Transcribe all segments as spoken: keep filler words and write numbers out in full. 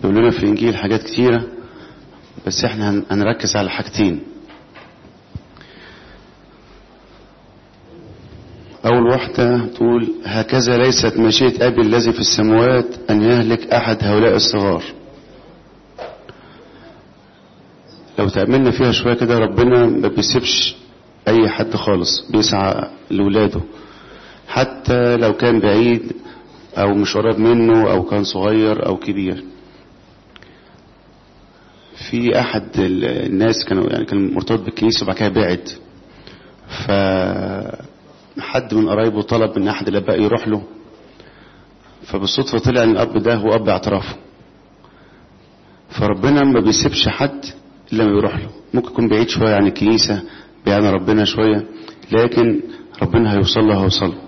بيقول لنا في الإنجيل حاجات كتيرة، بس احنا هنركز على حاجتين. أول واحدة تقول: هكذا ليست مشيئة أبي الذي في السماوات أن يهلك أحد هؤلاء الصغار. لو تأملنا فيها شوية كده، ربنا ما بيسيبش أي حد خالص، بيسعى لولاده حتى لو كان بعيد أو مش قريب منه أو كان صغير أو كبير. في أحد الناس كانوا يعني كان مرتبط بالكنيسة وبعد كده بعد، فحد من قرايبه طلب من أحد الآباء يروح له، فبالصدفة طلع إن الأب ده هو أب اعترافه. فربنا ما بيسيبش حد إلا ما بيروح له. ممكن يكون بعيد شوية عن الكنيسة، بعيد عن ربنا شوية، لكن ربنا هيوصل له هيوصل له.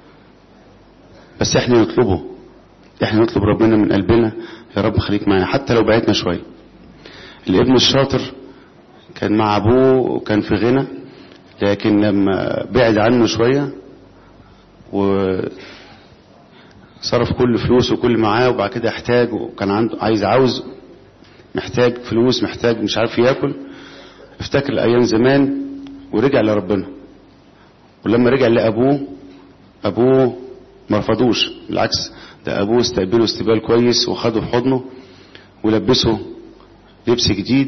بس احنا نطلبه، احنا نطلب ربنا من قلبنا: يا رب خليك معنا حتى لو بعدنا شوية. الابن الشاطر كان مع ابوه وكان في غنى، لكن لما بعد عنه شوية وصرف كل فلوسه وكل معاه، وبعد كده احتاج وكان عنده عايز عاوز محتاج فلوس، محتاج مش عارف ياكل، افتكر الايام زمان ورجع لربنا. ولما رجع لابوه، ابوه ما رفضوش، بالعكس ده ابوه استقبله استقبال كويس وخده في حضنه ولبسه لبس جديد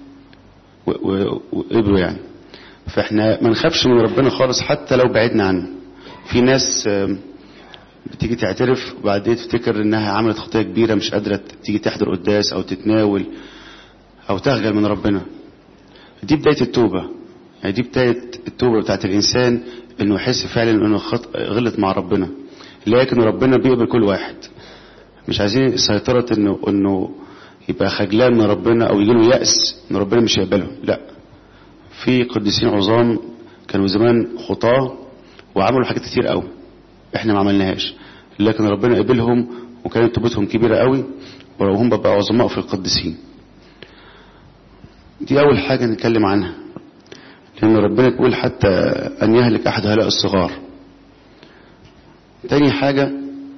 وقبله يعني. فاحنا ما نخافش من ربنا خالص حتى لو بعدنا عنه. في ناس بتيجي تعترف وبعدين تفتكر انها عملت خطية كبيرة، مش قادرة تيجي تحضر قداس او تتناول او تخجل من ربنا. دي بداية التوبة، يعني دي بداية التوبة بتاعت الانسان، انه يحس فعلا انه غلط مع ربنا. لكن ربنا بيقبل كل واحد. مش عايزين سيطرة انه انه يبقى خجلان من ربنا او يجيله يأس ان ربنا مش يقبله. لا، في قديسين عظام كانوا زمان خطاه وعملوا حاجات كتير قوي احنا ما عملناهاش، لكن ربنا قبلهم وكانت توبتهم كبيرة قوي وهم بقى عظماء في القديسين. دي اول حاجة نتكلم عنها، لان ربنا يقول حتى ان يهلك احد هؤلاء الصغار. تاني حاجة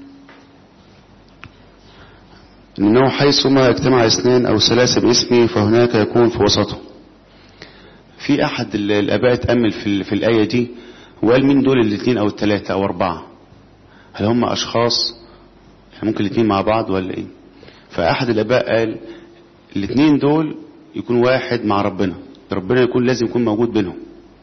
انه حيثما اجتمع اثنان او ثلاثة باسمي فهناك يكون في وسطهم. في احد الاباء اتأمل في, في الآية دي وقال: مين دول الاثنين او الثلاثة او اربعة؟ هل هم اشخاص يعني ممكن الاثنين مع بعض ولا ايه؟ فاحد الاباء قال الاثنين دول يكون واحد مع ربنا، ربنا يكون لازم يكون موجود بينهم.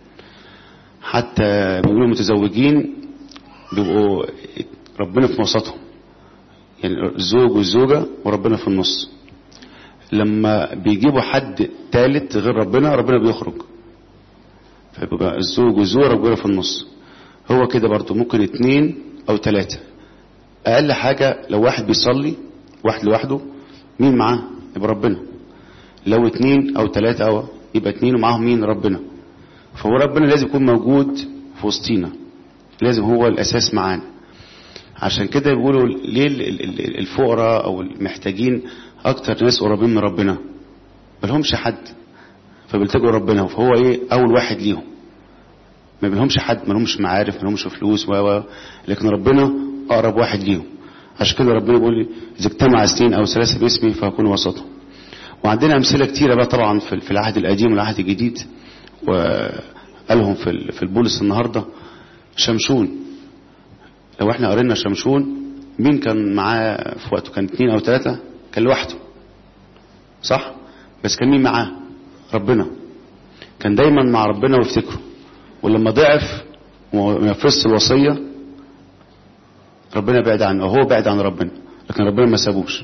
حتى بيقولوا متزوجين بيبقوا ربنا في وسطهم، يعني الزوج والزوجة وربنا في النص. لما بيجيبوا حد ثالث غير ربنا، ربنا بيخرج، فيبقى الزوج والزوجة ربنا في النص. هو كده برضو ممكن اتنين او ثلاثة. اقل حاجة لو واحد بيصلي واحد لوحده، مين معاه؟ يبقى ربنا. لو اتنين او ثلاثة او يبقى اتنين ومعاهم مين؟ ربنا. فهو ربنا لازم يكون موجود في وسطينا، لازم هو الاساس معانا. عشان كده بيقولوا ليه الفقراء او المحتاجين اكتر ناس قريبين من ربنا، ملهمش حد فبيلتجوا ربنا، فهو ايه؟ اول واحد ليهم. ما بيلهمش حد، ملهمش معارف، ملهمش فلوس و لكن ربنا اقرب واحد ليهم. عشان كده ربنا بيقول: اذا اجتمع اثنين او ثلاثة باسمي فاكون وسطهم. وعندنا امثله كتيره بقى طبعا في العهد القديم والعهد الجديد، وقالهم في في البولس النهارده. شمشون، لو احنا قرينا شمشون، مين كان معاه في وقته؟ كان اثنين او ثلاثة؟ كان لوحده صح؟ بس كان مين معاه؟ ربنا. كان دايما مع ربنا ويفتكره. ولما ضعف وما يفرس الوصية، ربنا بعد عنه، وهو بعد عن ربنا، لكن ربنا ما سابوش.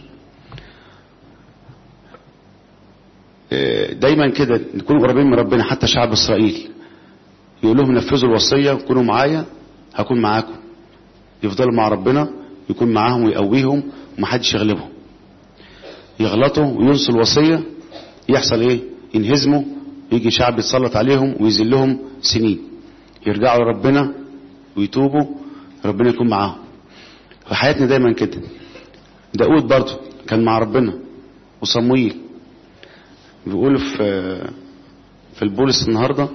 دايما كده نكون قريبين من ربنا. حتى شعب اسرائيل يقول لهم: نفذوا الوصية وكونوا معايا هكون معاكم. يفضلوا مع ربنا، يكون معاهم ويقويهم ومحدش يغلبهم. يغلطوا وينسوا الوصية، يحصل ايه؟ ينهزموا، يجي شعب يتسلط عليهم ويذلهم سنين. يرجعوا لربنا ويتوبوا، ربنا يكون معاهم. وحياتنا دايما كده. داود برضو كان مع ربنا، وصمويل. بيقولوا في في البولس النهارده: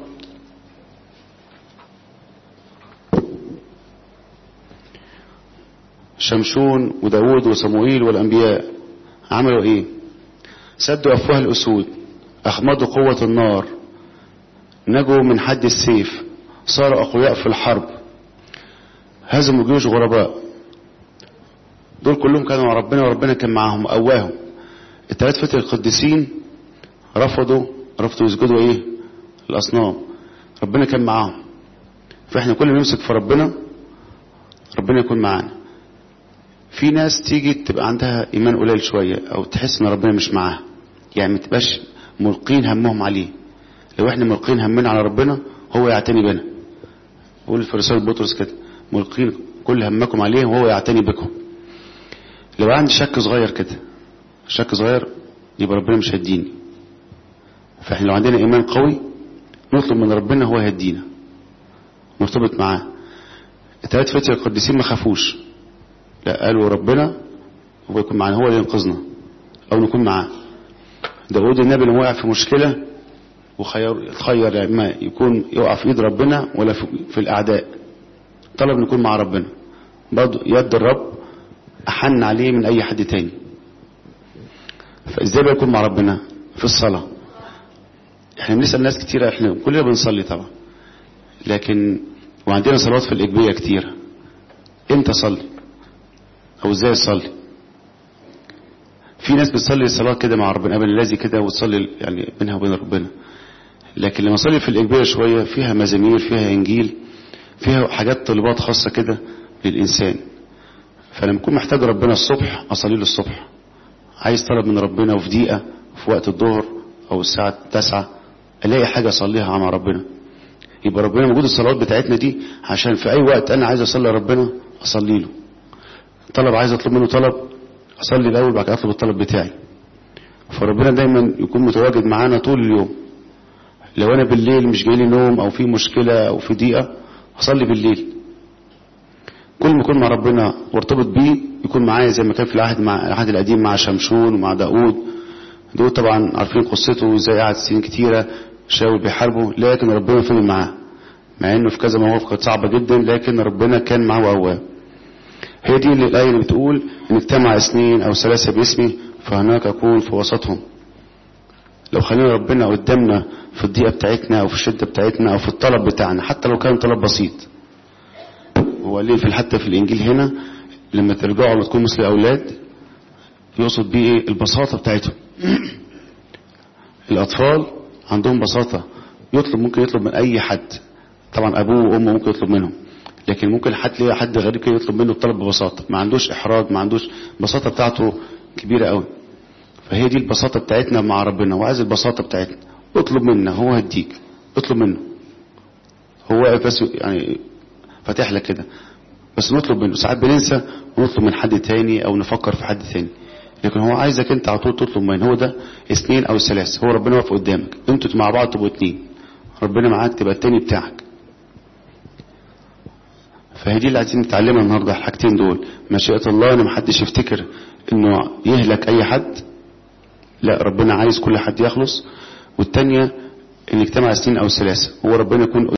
شمشون وداود وصموئيل والأنبياء عملوا ايه؟ سدوا افواه الاسود، اخمدوا قوة النار، نجوا من حد السيف، صاروا اقوياء في الحرب، هزموا جيوش غرباء. دول كلهم كانوا مع ربنا وربنا كان معاهم وقواهم. الثلاث فتر القديسين رفضوا رفضوا يسجدوا ايه؟ الاصنام. ربنا كان معاهم. فاحنا كل ما نمسك في ربنا ربنا يكون معانا. في ناس تيجي تبقى عندها ايمان قليل شوية او تحس ان ربنا مش معاها، يعني ما تبقاش ملقين همهم عليه. لو احنا ملقين همنا على ربنا هو يعتني بنا. بقول في رسالة بطرس كده، ملقين كل همكم عليه وهو يعتني بكم. لو عندي شك صغير كده، شك صغير، يبقى ربنا مش هيديني. فاحنا لو عندنا ايمان قوي نطلب من ربنا هو هيدينا، نرتبط معاه. الثلاث فتية القديسين ما خافوش، لا قالوا ربنا هو يكون معانا، هو اللي ينقذنا او نكون معاه. داود النبي لما وقع في مشكلة وخير خير ما يكون يقع في ايد ربنا ولا في, في الاعداء، طلب نكون مع ربنا. برضه يد الرب احن عليه من اي حد تاني. فازاي بيكون مع ربنا؟ في الصلاة. احنا بنسأل ناس كتيرة، احنا كلنا بنصلي طبعا، لكن وعندنا صلوات في الإجبية كتيرة. امتى صلي او ازاي صلي؟ في ناس بتصلي الصلاة كده مع ربنا قبل الذي كده وتصلي يعني بينها وبين ربنا، لكن لما صلي في الإجبية شوية فيها مزامير، فيها انجيل، فيها حاجات طلبات خاصة كده للإنسان. فلما اكون محتاج ربنا الصبح اصلي له الصبح، عايز طلب من ربنا وفي دقيقة في وقت الظهر او الساعة تسعة الاقي حاجة اصليها مع ربنا. يبقى ربنا موجود. الصلوات بتاعتنا دي عشان في اي وقت انا عايز اصلي ربنا اصلي له. طلب عايز اطلب منه طلب اصلي الاول بعد كده اطلب الطلب بتاعي. فربنا دايما يكون متواجد معانا طول اليوم. لو انا بالليل مش جاي لي نوم او في مشكلة او في ضيقة اصلي بالليل. كل ما يكون مع ربنا وارتبط بيه يكون معايا زي ما كان في العهد مع العهد القديم مع شمشون ومع داود. دول طبعا عارفين قصته وازاي قعد سنين كتيرة شاول بيحاربه، لكن ربنا فضل معاه مع انه في كذا مواقف كانت صعبة جدا، لكن ربنا كان معاه وقواه. هي دي اللي الآية اللي بتقول ان اجتمع اثنين او ثلاثة باسمي فهناك اكون في وسطهم. لو خلينا ربنا قدامنا في الضيقة بتاعتنا او في الشدة بتاعتنا او في الطلب بتاعنا، حتى لو كان طلب بسيط. هو ليه في حتى في الانجيل هنا لما ترجعوا وتكون مثل الاولاد يقصد بيه ايه؟ البساطة بتاعتهم. الاطفال عندهم بساطة، يطلب ممكن يطلب من اي حد، طبعا ابوه وامه ممكن يطلب منهم، لكن ممكن حد ليه حد غريب كده يطلب منه الطلب ببساطة، ما عندوش احراج، ما عندوش البساطة بتاعته كبيرة قوي. فهي دي البساطة بتاعتنا مع ربنا، وعايز البساطة بتاعتنا. اطلب منا هو هديك، اطلب منه هو بس يعني فاتح لك كده، بس نطلب منه. ساعات بننسى ونطلب من حد تاني او نفكر في حد تاني، لكن هو عايزك انت على طول تطلب منه. هو ده اثنين او ثلاثة، هو ربنا واقف قدامك، انتوا مع بعض تبقوا اتنين، ربنا معاك تبقى التاني بتاعك. فهي دي اللي عايزين نتعلمها النهارده، الحاجتين دول. مشيئة الله ان محدش يفتكر انه يهلك اي حد، لا ربنا عايز كل حد يخلص. والتانية ان اجتمع اثنين او ثلاثة، هو ربنا يكون